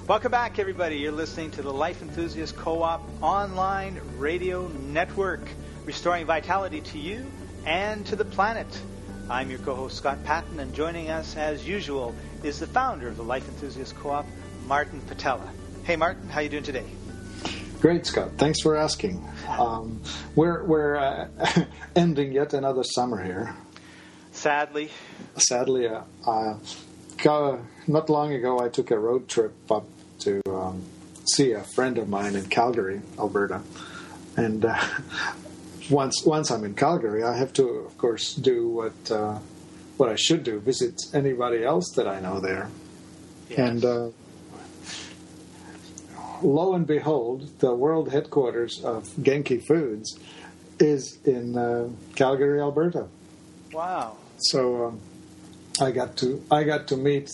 Welcome back, everybody. You're listening to the Life Enthusiast Co-op online radio network, restoring vitality to you and to the planet. I'm your co-host, Scott Patton, and joining us, as usual, is the founder of the Life Enthusiast Co-op, Martin Patella. Hey, Martin, how you doing today? Great, Scott. Thanks for asking. We're ending yet another summer here. Sadly, not long ago, I took a road trip up to see a friend of mine in Calgary, Alberta. And once I'm in Calgary, I have to, of course, do what I should do, visit anybody else that I know there. yes. And lo and behold, the world headquarters of Genki Foods is in Calgary, Alberta. Wow. So I got to meet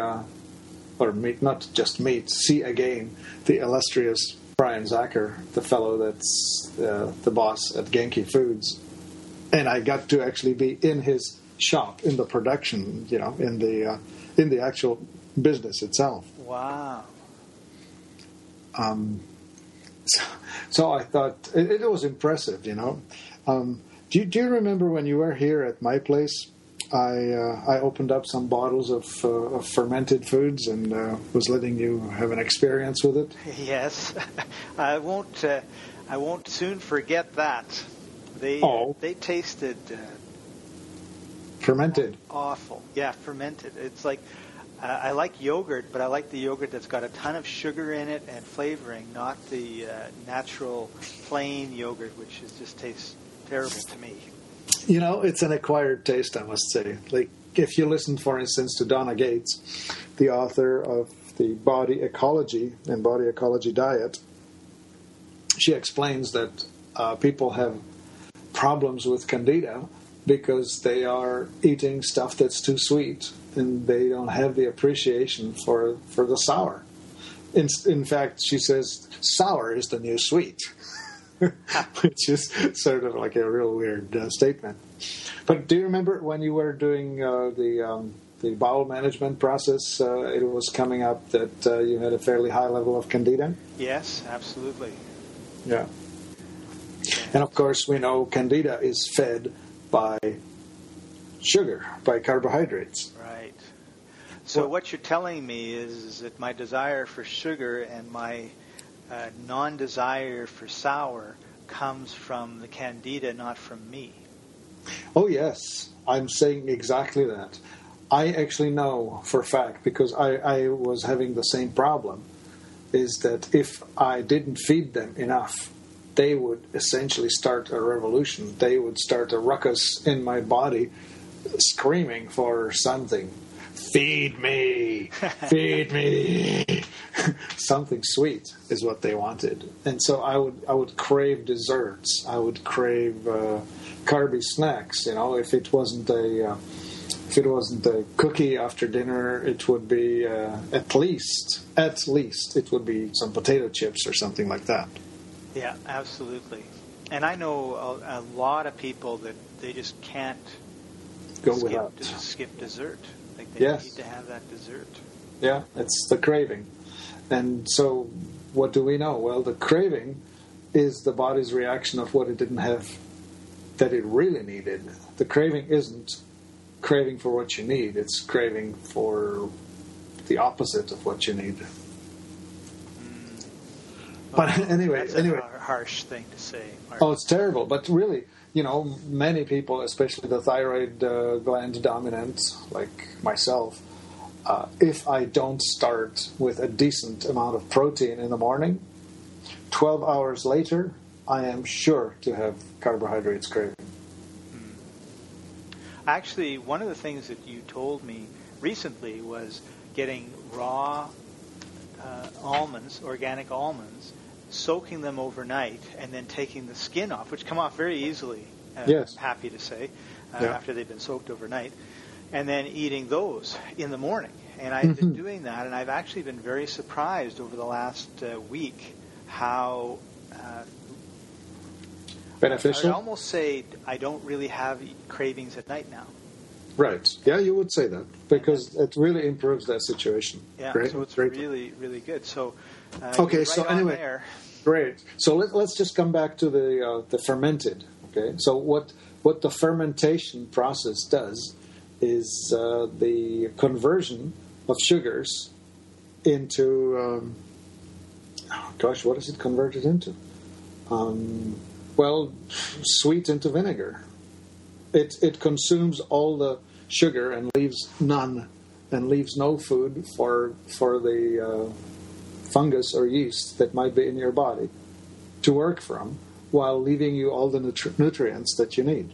see again the illustrious Brian Zacher, the fellow that's the boss at Genki Foods, and I got to actually be in his shop, in the production, in the actual business itself. Wow. So I thought it was impressive, Do you remember when you were here at my place? I opened up some bottles of fermented foods and was letting you have an experience with it. Yes, I won't soon forget that. They tasted fermented. Awful. Yeah, fermented. It's like I like yogurt, but I like the yogurt that's got a ton of sugar in it and flavoring, not the natural plain yogurt, which just tastes terrible to me. It's an acquired taste, I must say. Like, if you listen, for instance, to Donna Gates, the author of the Body Ecology and Body Ecology Diet, she explains that people have problems with candida because they are eating stuff that's too sweet and they don't have the appreciation for the sour. In fact, she says sour is the new sweet. Which is sort of like a real weird statement. But do you remember when you were doing the bowel management process, it was coming up that you had a fairly high level of candida? Yes, absolutely. Yeah. And of course, we know candida is fed by sugar, by carbohydrates. Right. So what you're telling me is that my desire for sugar and my non-desire for sour comes from the candida, not from me. Oh, yes. I'm saying exactly that. I actually know for a fact, because I was having the same problem, is that if I didn't feed them enough, they would essentially start a revolution. They would start a ruckus in my body, screaming for something. Feed me! Feed me! Something sweet is what they wanted. And so I would crave desserts. I would crave carby snacks. If it wasn't a cookie after dinner, it would be at least it would be some potato chips or something like that. Yeah, absolutely. And I know a lot of people that they just can't skip dessert. Like they need to have that dessert. Yeah, it's the craving. And so what do we know? Well, the craving is the body's reaction of what it didn't have that it really needed. The craving isn't craving for what you need. It's craving for the opposite of what you need. But anyway, that's a harsh thing to say. Mark. Oh, it's terrible. But really, many people, especially the thyroid gland dominant, like myself, if I don't start with a decent amount of protein in the morning, 12 hours later, I am sure to have carbohydrates craving. Actually, one of the things that you told me recently was getting raw almonds, organic almonds, soaking them overnight, and then taking the skin off, which come off very easily, yes. I'm happy to say, after they've been soaked overnight, and then eating those in the morning. And I've been doing that, and I've actually been very surprised over the last week how beneficial. I'd almost say I don't really have cravings at night now. Right. Yeah, you would say that because it really improves that situation. Yeah, Great. so it's Great. really, really good. So, Okay, you're so right on anyway, there. great. So let's just come back to the fermented. Okay, so what the fermentation process does is the conversion of sugars into what is it converted into? Sweet into vinegar. It consumes all the sugar and leaves none, and leaves no food for the fungus or yeast that might be in your body to work from, while leaving you all the nutrients that you need.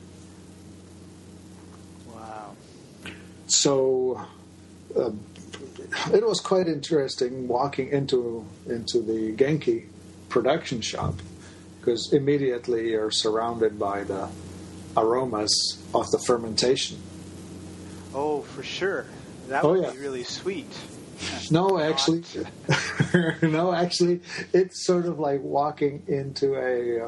Wow. So it was quite interesting walking into the Genki production shop, because immediately you're surrounded by the aromas of the fermentation. Oh, for sure. That would be really sweet. No, actually, it's sort of like walking into a.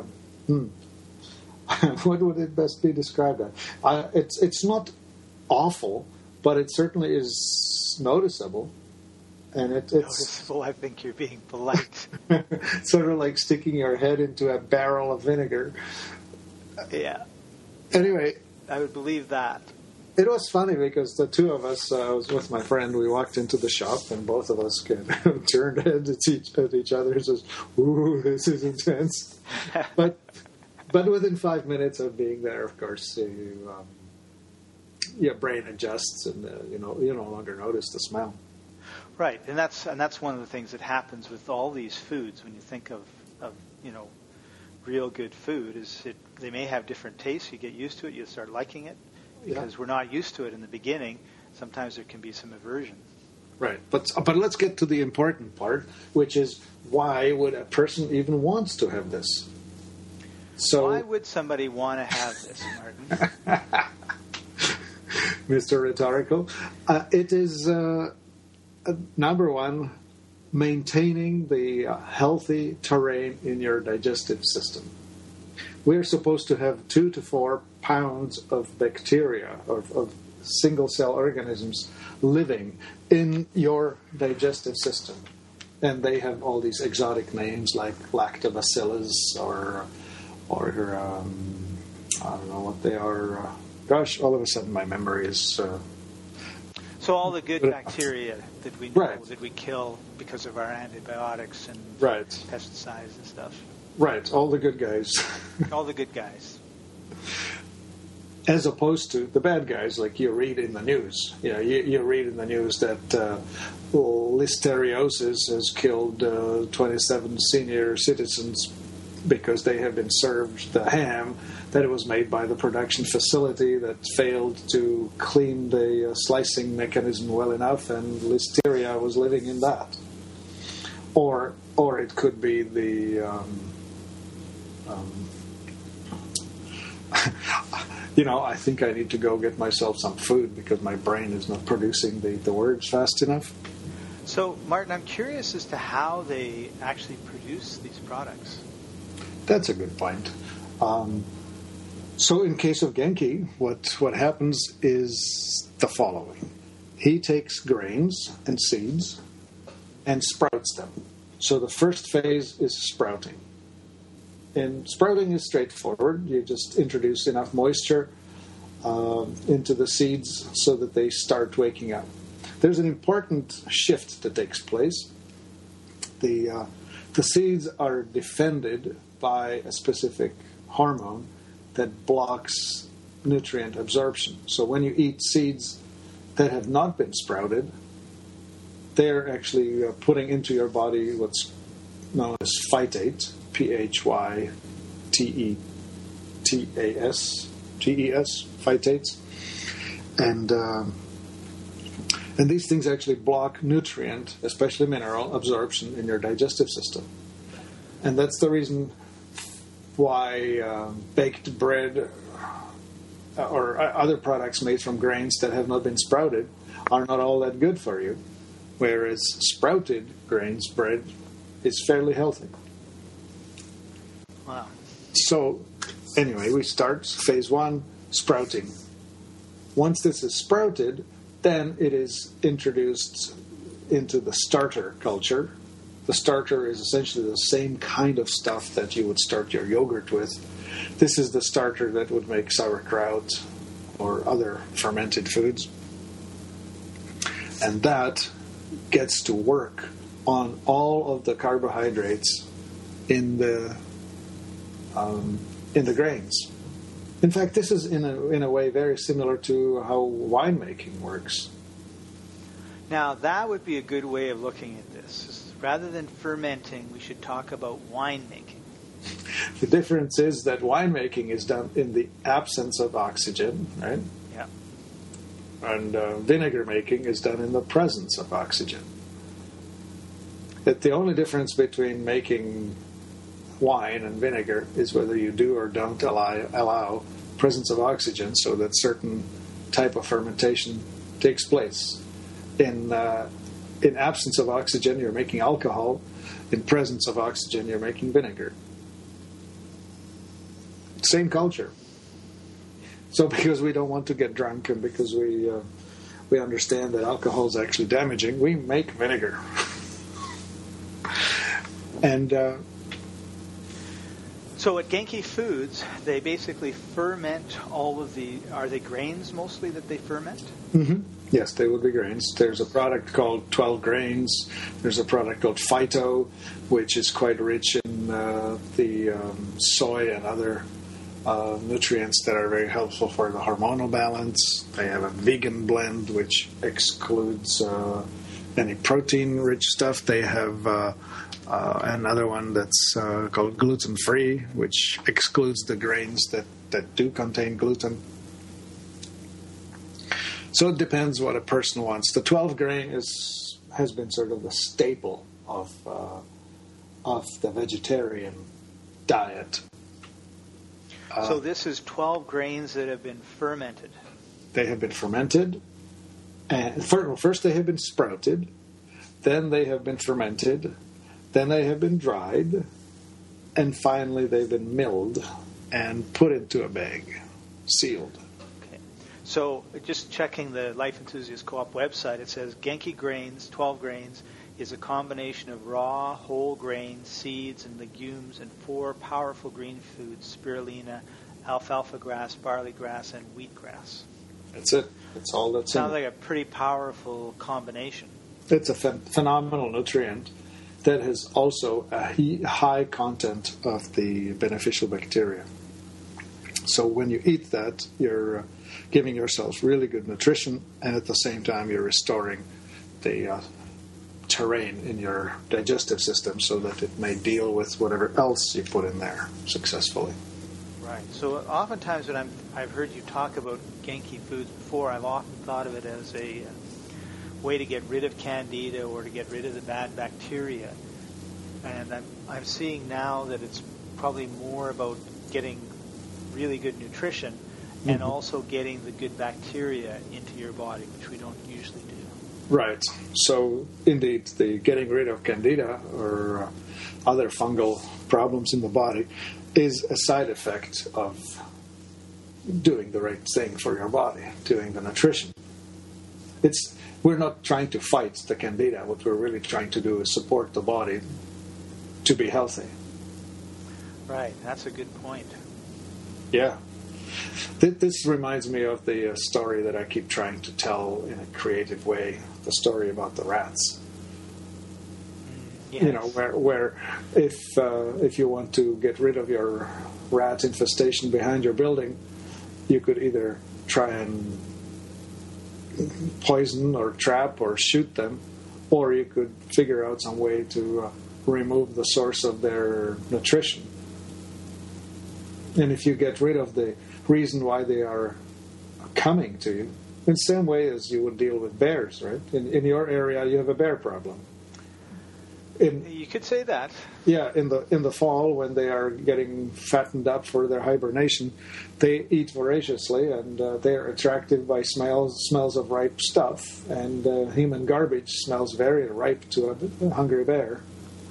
What would it best be described as? It's not awful, but it certainly is noticeable, and it's noticeable. I think you're being polite. Sort of like sticking your head into a barrel of vinegar. Yeah. Anyway, I would believe that. It was funny because the two of us, I was with my friend, we walked into the shop and both of us turned heads at each other and says, "Ooh, this is intense." But within 5 minutes of being there, of course, your brain adjusts and you no longer notice the smell. Right, and that's one of the things that happens with all these foods when you think of real good food is they may have different tastes. You get used to it, you start liking it. Because we're not used to it in the beginning, sometimes there can be some aversion. Right, but let's get to the important part, which is why would a person even wants to have this? So why would somebody want to have this, Martin? Mr. Rhetorical, it is number one, maintaining the healthy terrain in your digestive system. We're supposed to have 2 to 4 pounds of bacteria, of single-cell organisms living in your digestive system. And they have all these exotic names like lactobacillus or I don't know what they are. Gosh, all of a sudden my memory is... So all the good bacteria that we know that we kill because of our antibiotics and pesticides and stuff. Right, all the good guys. All the good guys. As opposed to the bad guys, like you read in the news. You read in the news that listeriosis has killed 27 senior citizens because they have been served the ham that it was made by the production facility that failed to clean the slicing mechanism well enough, and listeria was living in that. Or it could be the... I think I need to go get myself some food because my brain is not producing the words fast enough. So, Martin, I'm curious as to how they actually produce these products. That's a good point. So in case of Genki, what happens is the following. He takes grains and seeds and sprouts them. So the first phase is sprouting. And sprouting is straightforward. You just introduce enough moisture into the seeds so that they start waking up. There's an important shift that takes place. The seeds are defended by a specific hormone that blocks nutrient absorption. So when you eat seeds that have not been sprouted, they're actually putting into your body what's known as phytate, Phytetas, phytates, and these things actually block nutrient, especially mineral, absorption in your digestive system. And that's the reason why baked bread or other products made from grains that have not been sprouted are not all that good for you, whereas sprouted grains bread is fairly healthy. Wow. So, anyway, we start phase 1, sprouting. Once this is sprouted, then it is introduced into the starter culture. The starter is essentially the same kind of stuff that you would start your yogurt with. This is the starter that would make sauerkraut or other fermented foods. And that gets to work on all of the carbohydrates in the grains. In fact, this is in a way very similar to how winemaking works. Now, that would be a good way of looking at this. Rather than fermenting, we should talk about winemaking. The difference is that winemaking is done in the absence of oxygen, right? Yeah. And vinegar making is done in the presence of oxygen. That the only difference between making wine and vinegar is whether you do or don't allow presence of oxygen so that certain type of fermentation takes place. In absence of oxygen, you're making alcohol. In presence of oxygen, you're making vinegar. Same culture. So because we don't want to get drunk and because we understand that alcohol is actually damaging, we make vinegar. And so at Genki Foods, they basically ferment all of the... Are they grains mostly that they ferment? Mm-hmm. Yes, they will be grains. There's a product called 12 Grains. There's a product called Phyto, which is quite rich in the soy and other nutrients that are very helpful for the hormonal balance. They have a vegan blend, which excludes any protein-rich stuff. They have another one that's called gluten-free, which excludes the grains that do contain gluten. So it depends what a person wants. The 12 grain has been sort of the staple of the vegetarian diet. So this is 12 grains that have been fermented. They have been fermented. And first they have been sprouted. Then they have been fermented. Then they have been dried. And finally they've been milled and put into a bag, sealed. So just checking the Life Enthusiast Co-op website, it says Genki Grains, 12 grains, is a combination of raw, whole grains, seeds, and legumes, and 4 powerful green foods: spirulina, alfalfa grass, barley grass, and wheatgrass. That's it. That's all that's in it. Sounds like a pretty powerful combination. It's a phenomenal nutrient that has also a high content of the beneficial bacteria. So when you eat that, you're giving yourself really good nutrition, and at the same time you're restoring the terrain in your digestive system so that it may deal with whatever else you put in there successfully. Right. So oftentimes when I've heard you talk about Genki Foods before, I've often thought of it as a way to get rid of candida or to get rid of the bad bacteria. And I'm seeing now that it's probably more about getting really good nutrition and also getting the good bacteria into your body, which we don't usually do. Right. So, indeed, the getting rid of candida or other fungal problems in the body is a side effect of doing the right thing for your body, doing the nutrition. We're not trying to fight the candida. What we're really trying to do is support the body to be healthy. Right. That's a good point. Yeah. This reminds me of the story that I keep trying to tell in a creative way, the story about the rats. Yes. You know, where if you want to get rid of your rat infestation behind your building, you could either try and poison or trap or shoot them, or you could figure out some way to remove the source of their nutrition. And if you get rid of the reason why they are coming to you, in the same way as you would deal with bears, right? In your area, you have a bear problem. You could say that. Yeah, in the fall when they are getting fattened up for their hibernation, they eat voraciously, and they are attracted by smells of ripe stuff. And human garbage smells very ripe to a hungry bear.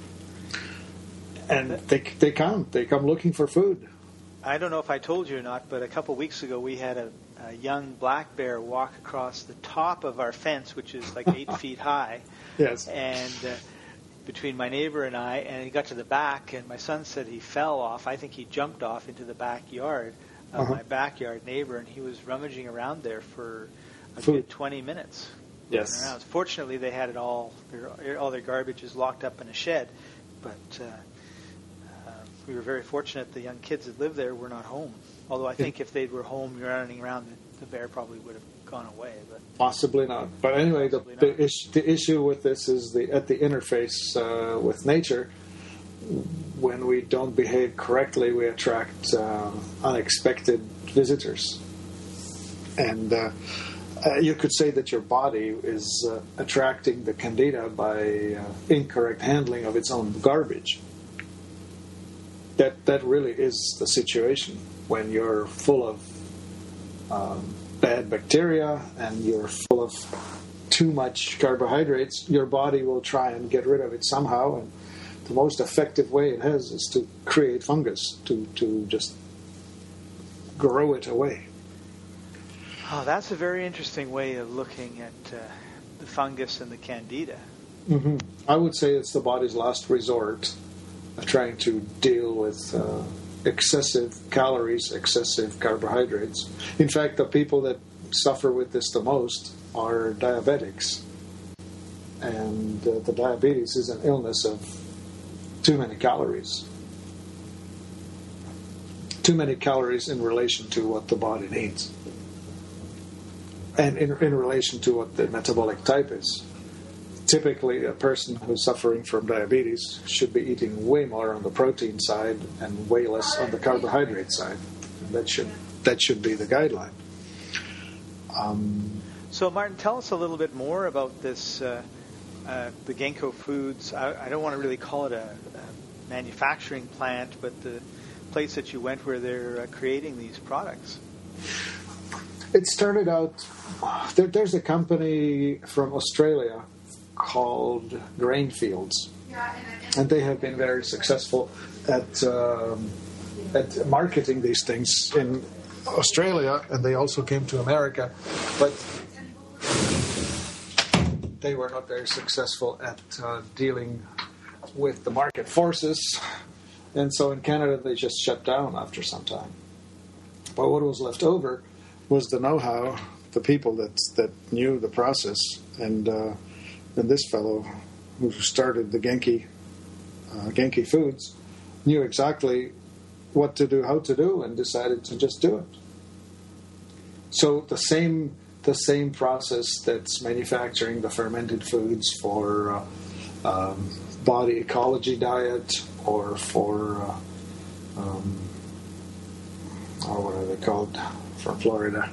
And they come looking for food. I don't know if I told you or not, but a couple weeks ago we had a a young black bear walk across the top of our fence, which is like 8 feet high. Yes. And between my neighbor and I, and he got to the back, and my son said he fell off. I think he jumped off into the backyard of my backyard neighbor, and he was rummaging around there for a good 20 minutes. Yes. Around. Fortunately, they had it all their garbage is locked up in a shed, but we were very fortunate the young kids that lived there were not home. Although I think if they were home running around, the bear probably would have gone away. But possibly not. But anyway, the issue with this is at the interface with nature. When we don't behave correctly, we attract unexpected visitors. And you could say that your body is attracting the candida by incorrect handling of its own garbage. That really is the situation. When you're full of bad bacteria and you're full of too much carbohydrates, your body will try and get rid of it somehow. And the most effective way it has is to create fungus, to just grow it away. Oh, that's a very interesting way of looking at the fungus and the candida. Mm-hmm. I would say it's the body's last resort of trying to deal with excessive calories, excessive carbohydrates. In fact, the people that suffer with this the most are diabetics. And the diabetes is an illness of too many calories. Too many calories in relation to what the body needs. And in relation to what the metabolic type is. Typically, a person who's suffering from diabetes should be eating way more on the protein side and way less on the carbohydrate side. And that should be the guideline. So, Martin, tell us a little bit more about this, the Genco Foods. I don't want to really call it a manufacturing plant, but the place that you went where they're creating these products. It started out, there's a company from Australia called Grainfields, and they have been very successful at marketing these things in Australia, and they also came to America, but they were not very successful at dealing with the market forces, and so in Canada they just shut down after some time. But what was left over was the know-how, the people that knew the process, and this fellow who started the Genki Foods knew exactly what to do, how to do, and decided to just do it. So the same process that's manufacturing the fermented foods for body ecology diet or for what are they called from Florida?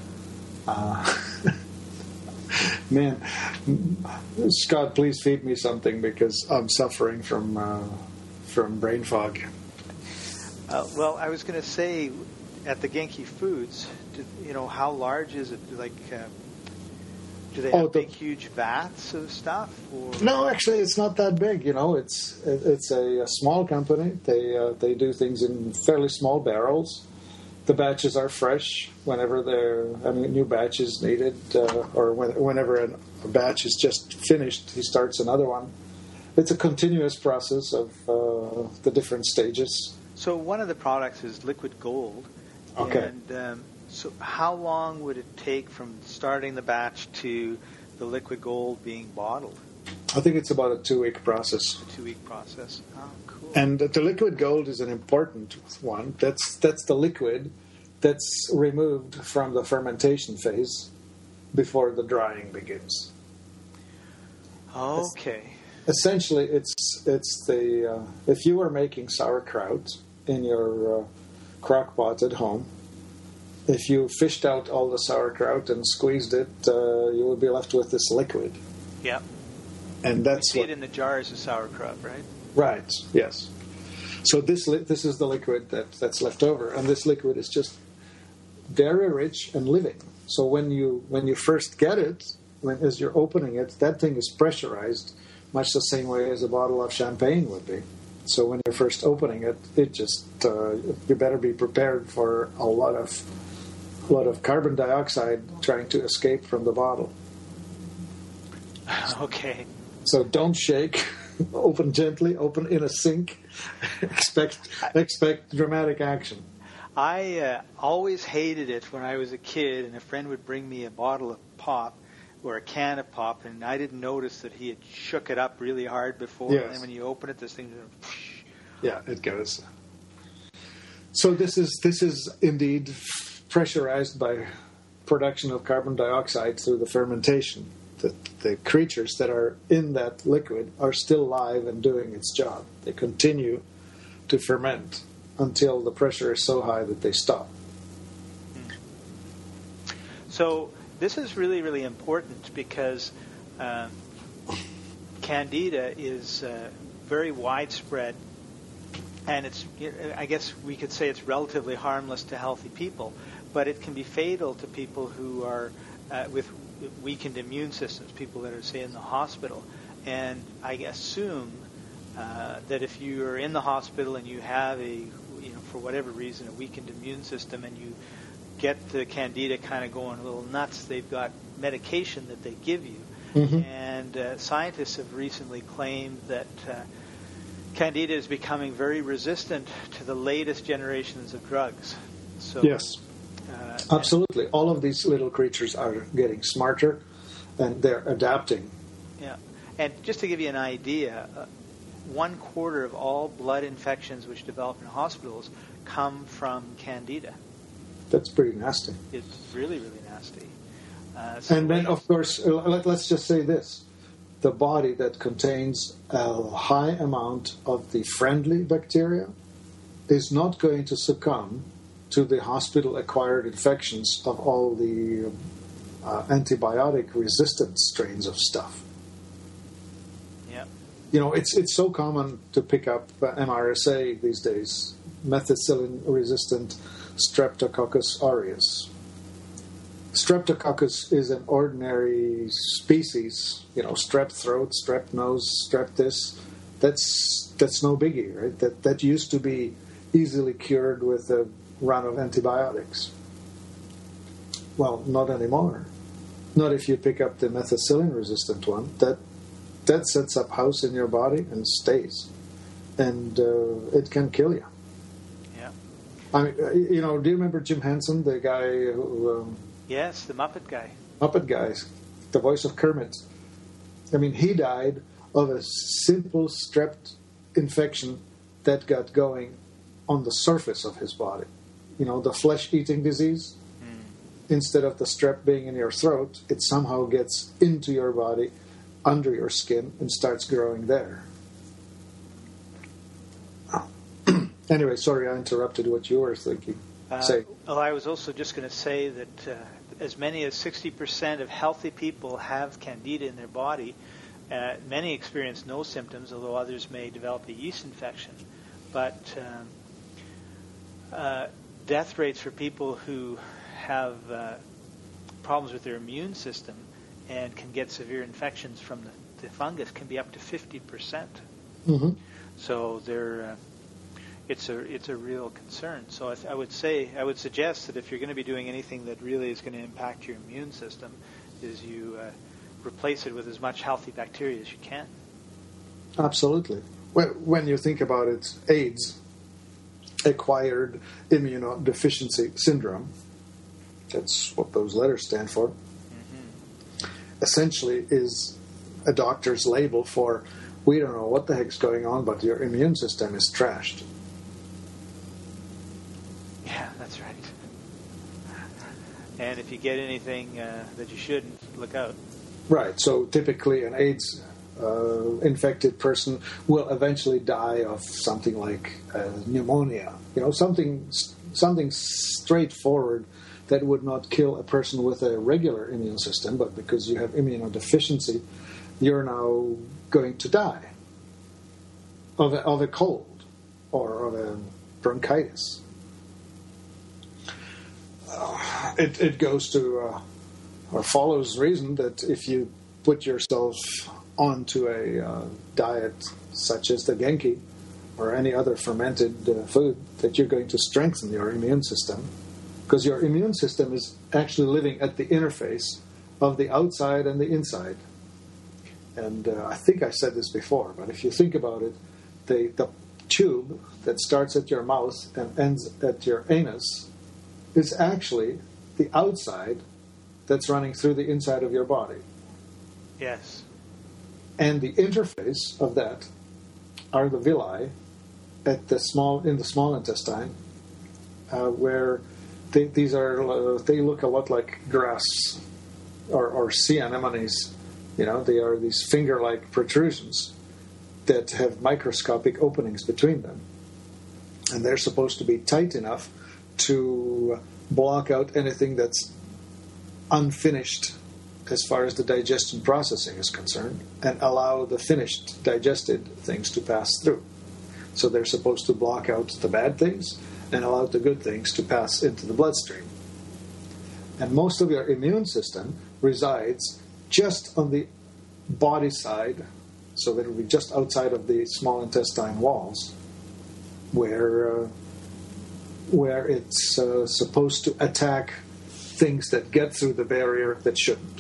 Man, Scott, please feed me something because I'm suffering from brain fog. Well, I was going to say, at the Genki Foods, how large is it? Like, do they have big, huge vats of stuff? Or? No, actually, it's not that big. It's a small company. They do things in fairly small barrels. The batches are fresh whenever new batch is needed, or whenever a batch is just finished, he starts another one. It's a continuous process of the different stages. So one of the products is liquid gold. Okay. And so how long would it take from starting the batch to the liquid gold being bottled? I think it's about a 2-week process. A 2-week process. Oh, cool. And the liquid gold is an important one. That's the liquid that's removed from the fermentation phase before the drying begins. Okay. Essentially, it's the if you were making sauerkraut in your crock pot at home, if you fished out all the sauerkraut and squeezed it, you would be left with this liquid. Yeah. And that's you see it in the jars of sauerkraut, right? Right. Yes. So this is the liquid that's left over, and this liquid is just very rich and living. So when you first get it, as you're opening it, that thing is pressurized, much the same way as a bottle of champagne would be. So when you're first opening it, it just you better be prepared for a lot of a lot of carbon dioxide trying to escape from the bottle. Okay. So don't shake. Open gently. Open in a sink. Expect dramatic action. I always hated it when I was a kid, and a friend would bring me a bottle of pop or a can of pop, and I didn't notice that he had shook it up really hard before. Yes. And then when you open it, this thing. Yeah, it goes. So this is indeed pressurized by production of carbon dioxide through the fermentation. The creatures that are in that liquid are still alive and doing its job. They continue to ferment until the pressure is so high that they stop. So this is really, really important because Candida is very widespread, and I guess we could say it's relatively harmless to healthy people, but it can be fatal to people who are with weakened immune systems, people that are, say, in the hospital. And I assume that if you are in the hospital and you have for whatever reason, a weakened immune system, and you get the Candida kind of going a little nuts, they've got medication that they give you. Mm-hmm. And scientists have recently claimed that Candida is becoming very resistant to the latest generations of drugs. So, yes, absolutely. All of these little creatures are getting smarter, and they're adapting. Yeah. And just to give you an idea, 1/4 of all blood infections which develop in hospitals come from Candida. That's pretty nasty. It's really, really nasty. And then, of course, let's just say this. The body that contains a high amount of the friendly bacteria is not going to succumb to the hospital-acquired infections of all the antibiotic-resistant strains of stuff. It's so common to pick up MRSA these days, methicillin-resistant Streptococcus aureus. Streptococcus is an ordinary species, strep throat, strep nose, strep this. That's no biggie, right? That used to be easily cured with a run of antibiotics. Well, not anymore. Not if you pick up the methicillin-resistant one. That sets up house in your body and stays. And it can kill you. Yeah. I mean, do you remember Jim Henson, the guy who... yes, the Muppet guy. Muppet guy, the voice of Kermit. I mean, he died of a simple strep infection that got going on the surface of his body. The flesh-eating disease. Instead of the strep being in your throat, it somehow gets into your body, under your skin, and starts growing there. Anyway, sorry I interrupted what you were thinking. Say. Well, I was also just going to say that as many as 60% of healthy people have Candida in their body. Many experience no symptoms, although others may develop a yeast infection. But death rates for people who have problems with their immune system and can get severe infections from the fungus can be up to 50%. Mm-hmm. So it's a real concern. So I would suggest that if you're going to be doing anything that really is going to impact your immune system, is you replace it with as much healthy bacteria as you can. Absolutely. When you think about it, AIDS, acquired immunodeficiency syndrome, that's what those letters stand for, essentially is a doctor's label for, we don't know what the heck's going on, but your immune system is trashed. Yeah, that's right. And if you get anything that you shouldn't, look out. Right. So typically an AIDS infected person will eventually die of something like pneumonia. Something straightforward that would not kill a person with a regular immune system, but because you have immunodeficiency, you're now going to die of a cold or of a bronchitis. It goes to or follows reason that if you put yourself onto a diet such as the Genki or any other fermented food, that you're going to strengthen your immune system because your immune system is actually living at the interface of the outside and the inside. And I think I said this before, but if you think about it, the tube that starts at your mouth and ends at your anus is actually the outside that's running through the inside of your body. Yes. And the interface of that are the villi in the small intestine, where they look a lot like grass or sea anemones. You know, they are these finger-like protrusions that have microscopic openings between them. And they're supposed to be tight enough to block out anything that's unfinished as far as the digestion processing is concerned, and allow the finished digested things to pass through. So they're supposed to block out the bad things and allow the good things to pass into the bloodstream. And most of your immune system resides just on the body side, so that it will be just outside of the small intestine walls, where it's supposed to attack things that get through the barrier that shouldn't.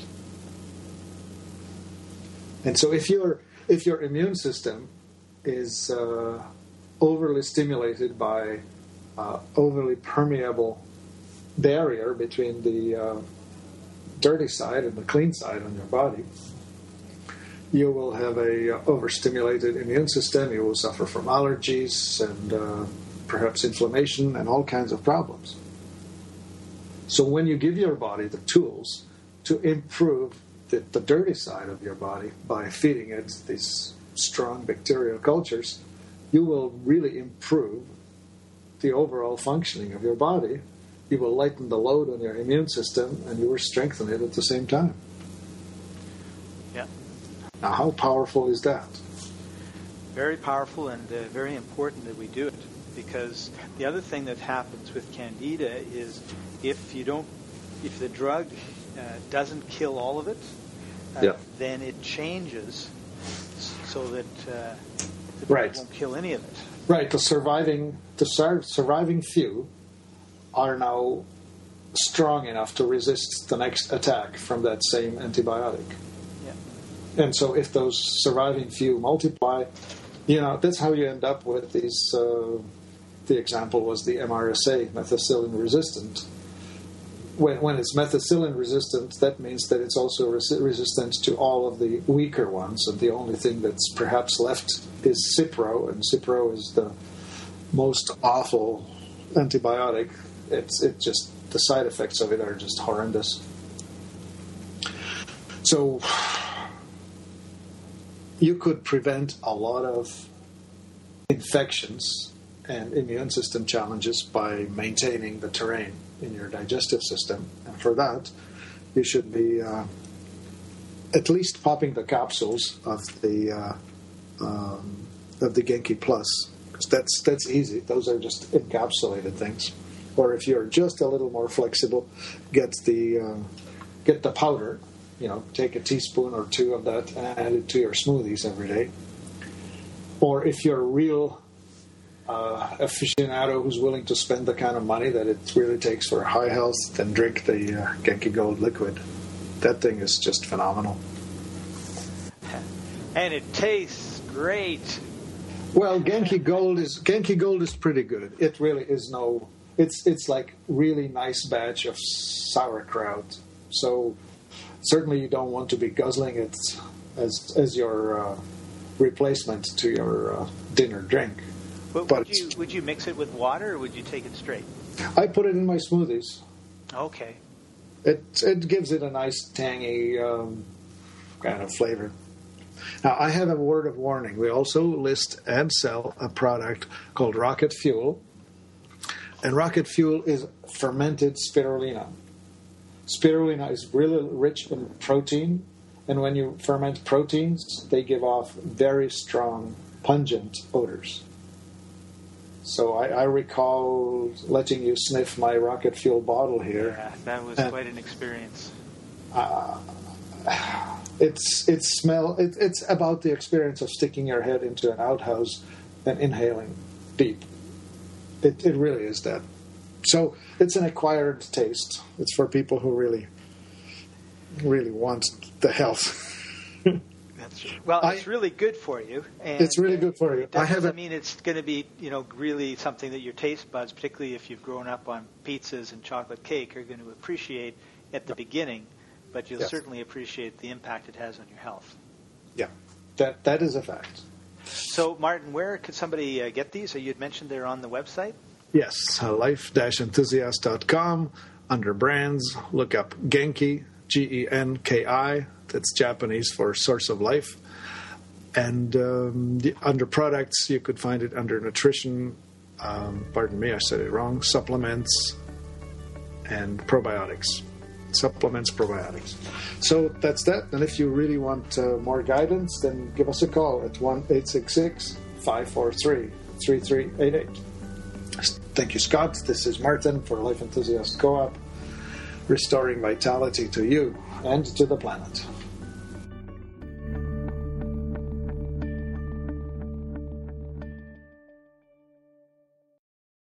And so if your immune system is overly stimulated by overly permeable barrier between the dirty side and the clean side on your body, you will have a overstimulated immune system. You will suffer from allergies and perhaps inflammation and all kinds of problems. So when you give your body the tools to improve the dirty side of your body by feeding it these strong bacterial cultures, you will really improve the overall functioning of your body. You will lighten the load on your immune system, and you will strengthen it at the same time. Yeah. Now, how powerful is that? Very powerful, and very important that we do it, because the other thing that happens with Candida is if the drug doesn't kill all of it, then it changes so that the drug won't kill any of it. Right. The surviving few are now strong enough to resist the next attack from that same antibiotic. Yeah. And so if those surviving few multiply, that's how you end up with these. The example was the MRSA, methicillin resistant. When it's methicillin resistant, that means that it's also resistant to all of the weaker ones, and the only thing that's perhaps left is Cipro, and Cipro is the most awful antibiotic. It just, the side effects of it are just horrendous. So you could prevent a lot of infections and immune system challenges by maintaining the terrain in your digestive system. And for that, you should be at least popping the capsules of the Genki Plus, because that's easy. Those are just encapsulated things. Or if you're just a little more flexible, get the powder. Take a teaspoon or two of that and add it to your smoothies every day. Or if you're a real aficionado who's willing to spend the kind of money that it really takes for high health, then drink the Genki Gold liquid. That thing is just phenomenal. And it tastes great. Well, Genki Gold is pretty good. It really is it's like really nice batch of sauerkraut. So certainly you don't want to be guzzling it as your replacement to your dinner drink. But would you mix it with water, or would you take it straight? I put it in my smoothies. Okay. It gives it a nice tangy kind of flavor. Now, I have a word of warning. We also list and sell a product called Rocket Fuel. And Rocket Fuel is fermented spirulina. Spirulina is really rich in protein. And when you ferment proteins, they give off very strong, pungent odors. So I recall letting you sniff my Rocket Fuel bottle here. Yeah, that was quite an experience. It's about the experience of sticking your head into an outhouse and inhaling deep. It really is that. So it's an acquired taste. It's for people who really, really want the health. That's true. Well, it's really good for you. And it's really good for you. That doesn't mean it's going to be, really something that your taste buds, particularly if you've grown up on pizzas and chocolate cake, are going to appreciate at the beginning, but you'll certainly appreciate the impact it has on your health. Yeah, that is a fact. So, Martin, where could somebody get these? You had mentioned they're on the website? Yes, life-enthusiast.com. Under brands, look up Genki, Genki. That's Japanese for source of life. And under products, you could find it under nutrition. Pardon me, I said it wrong. Supplements and probiotics. Supplements, probiotics. So that's that. And if you really want more guidance, then give us a call at 1-866-543-3388. Thank you, Scott. This is Martin for Life Enthusiast Co-op, restoring vitality to you and to the planet.